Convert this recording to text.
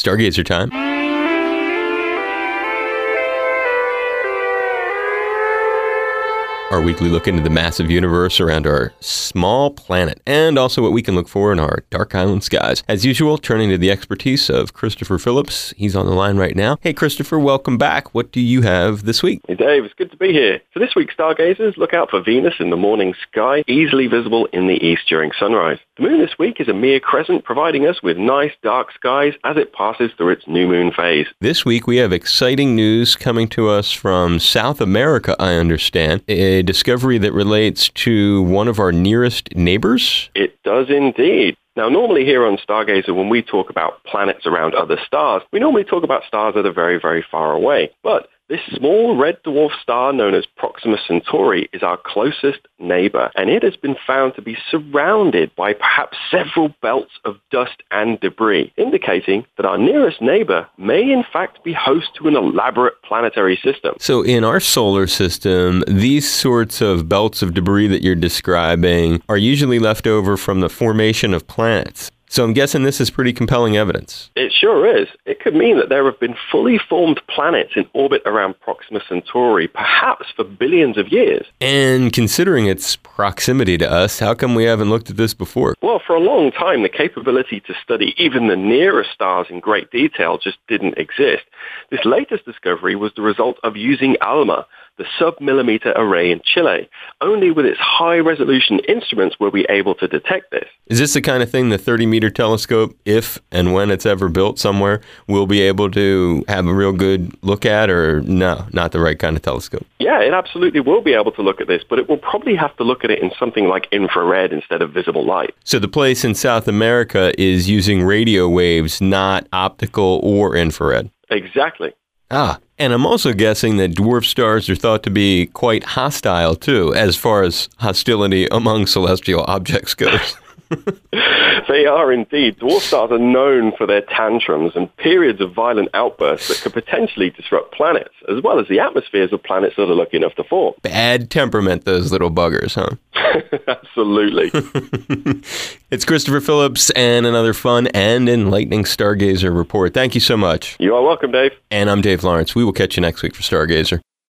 Stargazer time. Our weekly look into the massive universe around our small planet, and also what we can look for in our dark island skies. As usual, turning to the expertise of Christopher Phillips. He's on the line right now. Hey, Christopher, welcome back. What do you have this week? Hey, Dave. It's good to be here. For this week's Stargazers, look out for Venus in the morning sky, easily visible in the east during sunrise. The moon this week is a mere crescent, providing us with nice dark skies as it passes through its new moon phase. This week, we have exciting news coming to us from South America, I understand. A discovery that relates to one of our nearest neighbors? It does indeed. Now, normally here on Stargazer, when we talk about planets around other stars, we normally talk about stars that are very, very far away. But this small red dwarf star known as Proxima Centauri is our closest neighbor, and it has been found to be surrounded by perhaps several belts of dust and debris, indicating that our nearest neighbor may in fact be host to an elaborate planetary system. So in our solar system, these sorts of belts of debris that you're describing are usually left over from the formation of planets. So I'm guessing this is pretty compelling evidence. It sure is. It could mean that there have been fully formed planets in orbit around Proxima Centauri, perhaps for billions of years. And considering its proximity to us, how come we haven't looked at this before? Well, for a long time, the capability to study even the nearest stars in great detail just didn't exist. This latest discovery was the result of using ALMA, the sub-millimeter array in Chile. Only with its high-resolution instruments were we able to detect this. Is this the kind of thing the 30-meter telescope, if and when it's ever built somewhere, will be able to have a real good look at, or no, not the right kind of telescope? Yeah, it absolutely will be able to look at this, but it will probably have to look at it in something like infrared instead of visible light. So the place in South America is using radio waves, not optical or infrared? Exactly. And I'm also guessing that dwarf stars are thought to be quite hostile, too, as far as hostility among celestial objects goes. They are indeed. Dwarf stars are known for their tantrums and periods of violent outbursts that could potentially disrupt planets, as well as the atmospheres of planets that are lucky enough to form. Bad temperament, those little buggers, huh? Absolutely. It's Christopher Phillips and another fun and enlightening Stargazer report. Thank you so much. You are welcome, Dave. And I'm Dave Lawrence. We will catch you next week for Stargazer.